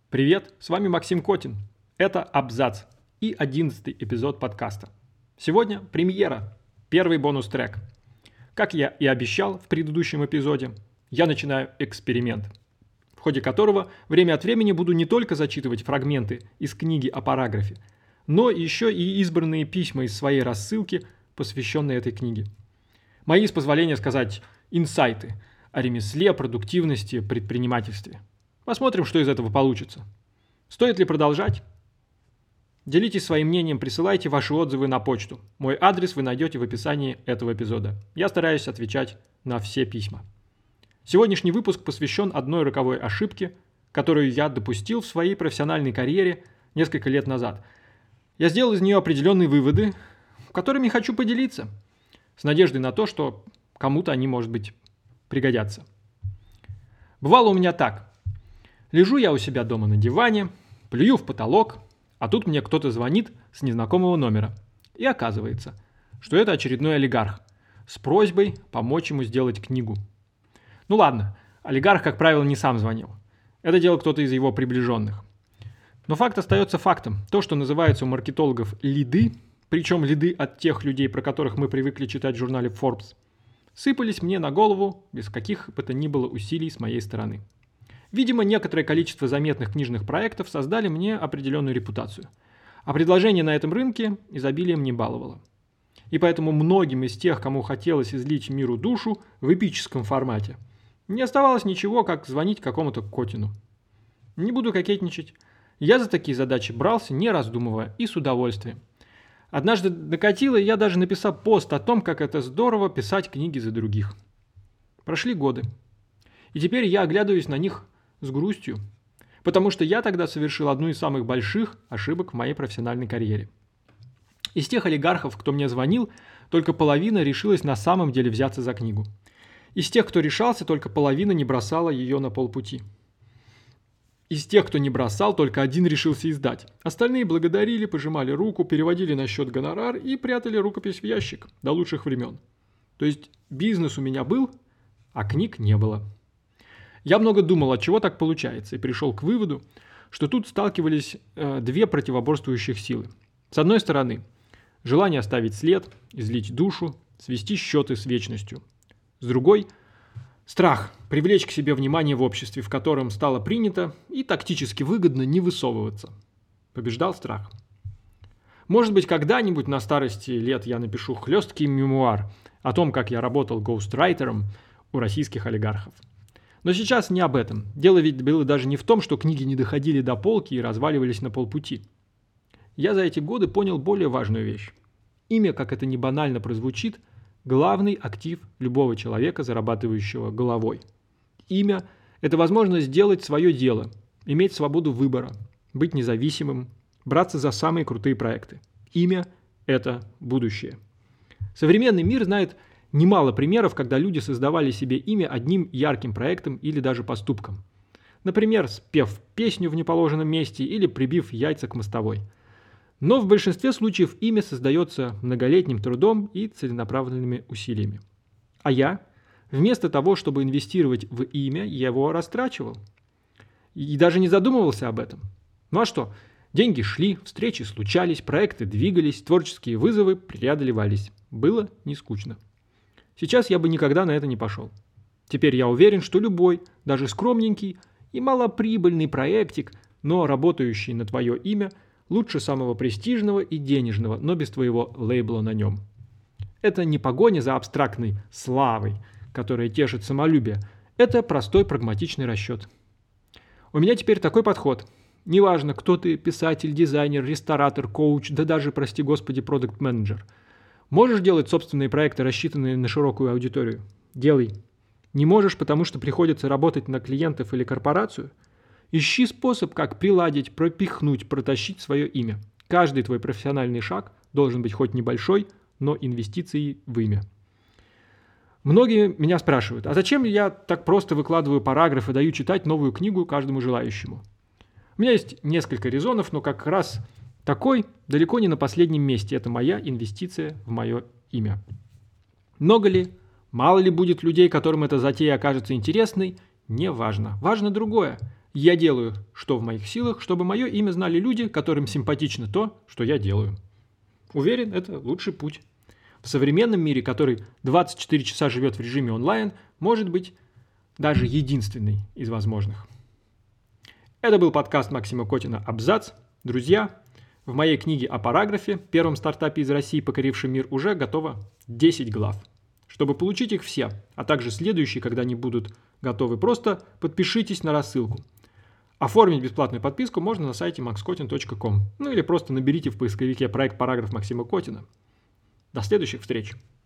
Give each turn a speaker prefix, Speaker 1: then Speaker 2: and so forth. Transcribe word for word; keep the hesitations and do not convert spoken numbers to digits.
Speaker 1: Привет, с вами Максим Котин. Это «Абзац» и одиннадцатый эпизод подкаста. Сегодня премьера, первый бонус-трек. Как я и обещал в предыдущем эпизоде, я начинаю эксперимент, в ходе которого время от времени буду не только зачитывать фрагменты из книги о параграфе, но еще и избранные письма из своей рассылки, посвященные этой книге. Мои, с позволения сказать, инсайты о ремесле, продуктивности, предпринимательстве. Посмотрим, что из этого получится. Стоит ли продолжать? Делитесь своим мнением, присылайте ваши отзывы на почту. Мой адрес вы найдете в описании этого эпизода. Я стараюсь отвечать на все письма. Сегодняшний выпуск посвящен одной роковой ошибке, которую я допустил в своей профессиональной карьере несколько лет назад. Я сделал из нее определенные выводы, которыми хочу поделиться, с надеждой на то, что кому-то они, может быть, пригодятся. Бывало у меня так. Лежу я у себя дома на диване, плюю в потолок, а тут мне кто-то звонит с незнакомого номера. И оказывается, что это очередной олигарх с просьбой помочь ему сделать книгу. Ну ладно, олигарх, как правило, не сам звонил. Это делал кто-то из его приближенных. Но факт остается фактом. То, что называется у маркетологов лиды, причем лиды от тех людей, про которых мы привыкли читать в журнале Forbes, сыпались мне на голову без каких бы то ни было усилий с моей стороны. Видимо, некоторое количество заметных книжных проектов создали мне определенную репутацию, а предложение на этом рынке изобилием не баловало. И поэтому многим из тех, кому хотелось излить миру душу в эпическом формате, не оставалось ничего, как звонить какому-то Котину. Не буду кокетничать. Я за такие задачи брался, не раздумывая, и с удовольствием. Однажды докатило, и я даже написал пост о том, как это здорово писать книги за других. Прошли годы. И теперь я оглядываюсь на них с грустью, потому что я тогда совершил одну из самых больших ошибок в моей профессиональной карьере. Из тех олигархов, кто мне звонил, только половина решилась на самом деле взяться за книгу. Из тех, кто решался, только половина не бросала ее на полпути. Из тех, кто не бросал, только один решился издать. Остальные благодарили, пожимали руку, переводили на счет гонорар и прятали рукопись в ящик до лучших времен. То есть бизнес у меня был, а книг не было. Я много думал, от чего так получается, и пришел к выводу, что тут сталкивались э, две противоборствующих силы. С одной стороны, желание оставить след, излить душу, свести счеты с вечностью. С другой – страх привлечь к себе внимание в обществе, в котором стало принято и тактически выгодно не высовываться. Побеждал страх. Может быть, когда-нибудь на старости лет я напишу хлесткий мемуар о том, как я работал гоустрайтером у российских олигархов. Но сейчас не об этом. Дело ведь было даже не в том, что книги не доходили до полки и разваливались на полпути. Я за эти годы понял более важную вещь. Имя, как это ни банально прозвучит, главный актив любого человека, зарабатывающего головой. Имя – это возможность сделать свое дело, иметь свободу выбора, быть независимым, браться за самые крутые проекты. Имя – это будущее. Современный мир знает немало примеров, когда люди создавали себе имя одним ярким проектом или даже поступком. Например, спев песню в неположенном месте или прибив яйца к мостовой. Но в большинстве случаев имя создается многолетним трудом и целенаправленными усилиями. А я, вместо того, чтобы инвестировать в имя, его растрачивал. И даже не задумывался об этом. Ну а что? Деньги шли, встречи случались, проекты двигались, творческие вызовы преодолевались. Было не скучно. Сейчас я бы никогда на это не пошел. Теперь я уверен, что любой, даже скромненький и малоприбыльный проектик, но работающий на твое имя, лучше самого престижного и денежного, но без твоего лейбла на нем. Это не погоня за абстрактной славой, которая тешит самолюбие. Это простой прагматичный расчет. У меня теперь такой подход. Неважно, кто ты, писатель, дизайнер, ресторатор, коуч, да даже, прости господи, продакт-менеджер. Можешь делать собственные проекты, рассчитанные на широкую аудиторию? Делай. Не можешь, потому что приходится работать на клиентов или корпорацию? Ищи способ, как приладить, пропихнуть, протащить свое имя. Каждый твой профессиональный шаг должен быть хоть небольшой, но инвестицией в имя. Многие меня спрашивают, а зачем я так просто выкладываю параграф и даю читать новую книгу каждому желающему? У меня есть несколько резонов, но как раз такой далеко не на последнем месте. Это моя инвестиция в мое имя. Много ли, мало ли будет людей, которым эта затея окажется интересной, не важно. Важно другое. Я делаю, что в моих силах, чтобы мое имя знали люди, которым симпатично то, что я делаю. Уверен, это лучший путь. В современном мире, который двадцать четыре часа живет в режиме онлайн, может быть даже единственный из возможных. Это был подкаст Максима Котина «Абзац». Друзья, в моей книге о параграфе, первом стартапе из России, покорившем мир, уже готово десять глав. Чтобы получить их все, а также следующие, когда они будут готовы, просто подпишитесь на рассылку. Оформить бесплатную подписку можно на сайте макс котин точка ком. Ну или просто наберите в поисковике проект «Параграф» Максима Котина. До следующих встреч!